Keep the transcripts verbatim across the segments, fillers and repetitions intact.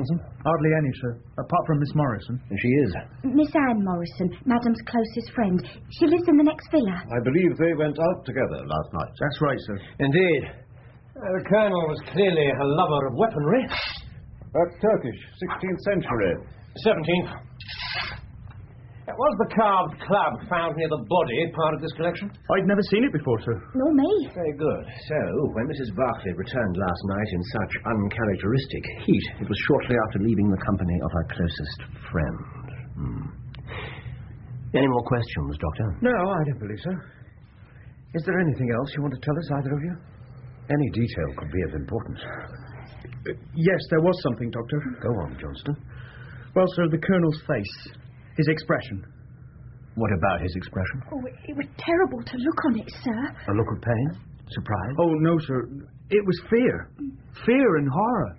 Atkinson? Hardly any, sir, apart from Miss Morrison. And she is? Miss Anne Morrison, Madam's closest friend. She lives in the next villa. I believe they went out together last night. That's right, sir. Indeed. Uh, the Colonel was clearly a lover of weaponry. That's Turkish, sixteenth century. seventeenth. Was the carved club found near the body part of this collection? I'd never seen it before, sir. Nor me. Very good. So, when Missus Barclay returned last night in such uncharacteristic heat, it was shortly after leaving the company of her closest friend. Hmm. Any more questions, Doctor? No, I don't believe so. Is there anything else you want to tell us, either of you? Any detail could be of importance. Uh, yes, there was something, Doctor. Go on, Johnston. Well, sir, the Colonel's face. His expression. What about his expression? Oh, it was terrible to look on it, sir. A look of pain? Surprise? Oh, no, sir. It was fear. Fear and horror.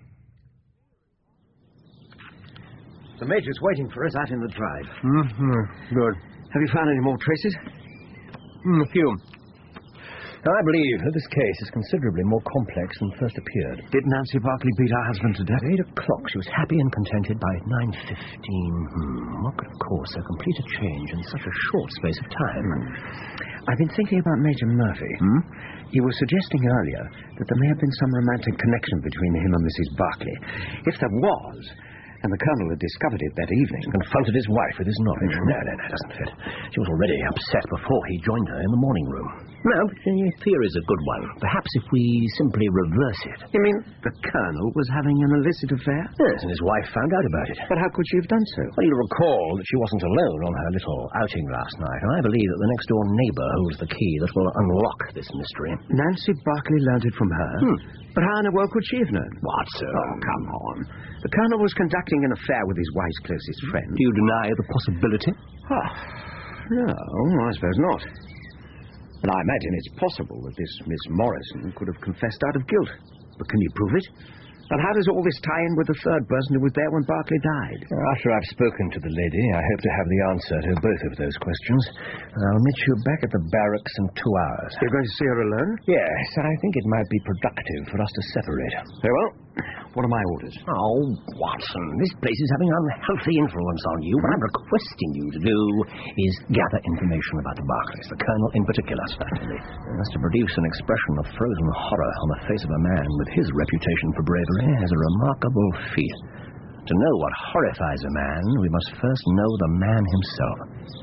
The Major's waiting for us out in the drive. Mm-hmm. Good. Have you found any more traces? Mm, a few. I believe that this case is considerably more complex than first appeared. Did Nancy Barclay beat her husband to death? At eight o'clock, she was happy and contented. By nine fifteen, hmm, what could have caused so complete a change in such a short space of time? Hmm. I've been thinking about Major Murphy. Hmm? He was suggesting earlier that there may have been some romantic connection between him and Missus Barclay. If there was, and the Colonel had discovered it that evening, confronted his wife with his knowledge. No, no, no, doesn't fit. She was already upset before he joined her in the morning room. No, the theory is a good one. Perhaps if we simply reverse it. You mean the Colonel was having an illicit affair? Yes, and his wife found out about it. But how could she have done so? Well, you'll recall that she wasn't alone on her little outing last night, and I believe that the next-door neighbour holds the key that will unlock this mystery. Nancy Barclay learned it from her? Hmm. But how in the world could she have known? What, sir? Oh, come on. The Colonel was conducting an affair with his wife's closest friend. Do you deny the possibility? Ah, no, I suppose not. But I imagine it's possible that this Miss Morrison could have confessed out of guilt. But can you prove it? And how does all this tie in with the third person who was there when Barclay died? After I've spoken to the lady, I hope to have the answer to both of those questions. I'll meet you back at the barracks in two hours. You're going to see her alone? Yes, I think it might be productive for us to separate. Very well. What are my orders? Oh, Watson, this place is having an unhealthy influence on you. What I'm requesting you to do is gather information about the Barclays, the Colonel in particular, certainly. As to produce an expression of frozen horror on the face of a man with his reputation for bravery is a remarkable feat. To know what horrifies a man, we must first know the man himself.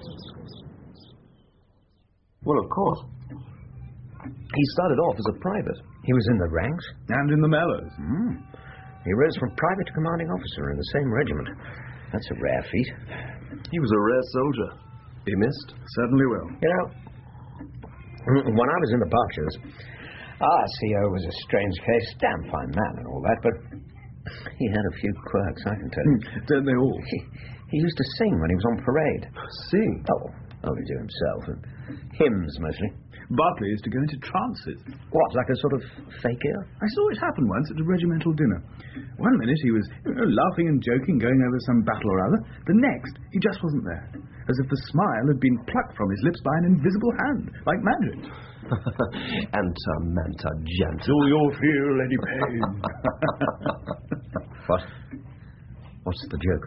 Well, of course. He started off as a private. He was in the ranks? And in the Mellors. Mm. He rose from private to commanding officer in the same regiment. That's a rare feat. He was a rare soldier. He missed. Certainly will. You know, when I was in the Berkshires, our C O was a strange case, damn fine man and all that, but he had a few quirks, I can tell you. Don't they all? He, he used to sing when he was on parade. Sing? Oh, only to himself, and hymns mostly. Barclay is to go into trances. What, like a sort of fakir? I saw it happen once at a regimental dinner. One minute he was you know, laughing and joking, going over some battle or other. The next, he just wasn't there. As if the smile had been plucked from his lips by an invisible hand, like magic. Anta, manta, gent. Do you feel any pain? What? What's the joke?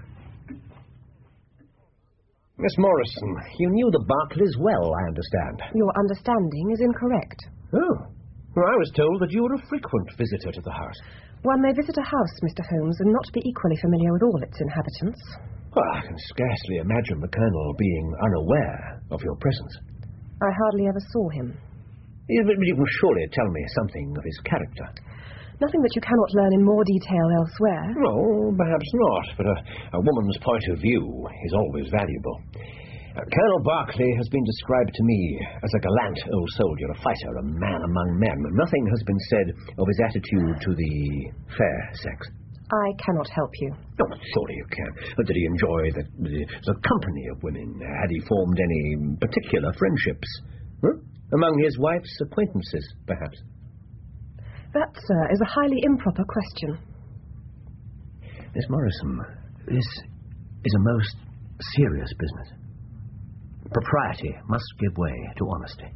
Miss Morrison, you knew the Barclays well, I understand. Your understanding is incorrect. Oh. Well, I was told that you were a frequent visitor to the house. One may visit a house, Mister Holmes, and not be equally familiar with all its inhabitants. Well, I can scarcely imagine the Colonel being unaware of your presence. I hardly ever saw him. You, but you can surely tell me something of his character. Nothing that you cannot learn in more detail elsewhere. No, perhaps not, but a, a woman's point of view is always valuable. Uh, Colonel Barclay has been described to me as a gallant old soldier, a fighter, a man among men. Nothing has been said of his attitude to the fair sex. I cannot help you. Oh, surely you can. But did he enjoy the, the, the company of women? Had he formed any particular friendships? Huh? Among his wife's acquaintances, perhaps? That, sir, is a highly improper question. Miss Morrison, this is a most serious business. Propriety must give way to honesty.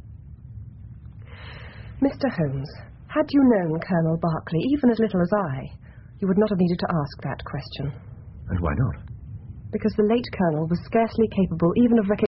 Mister Holmes, had you known Colonel Barclay even as little as I, You would not have needed to ask that question. And why not? Because the late Colonel was scarcely capable even of recognizing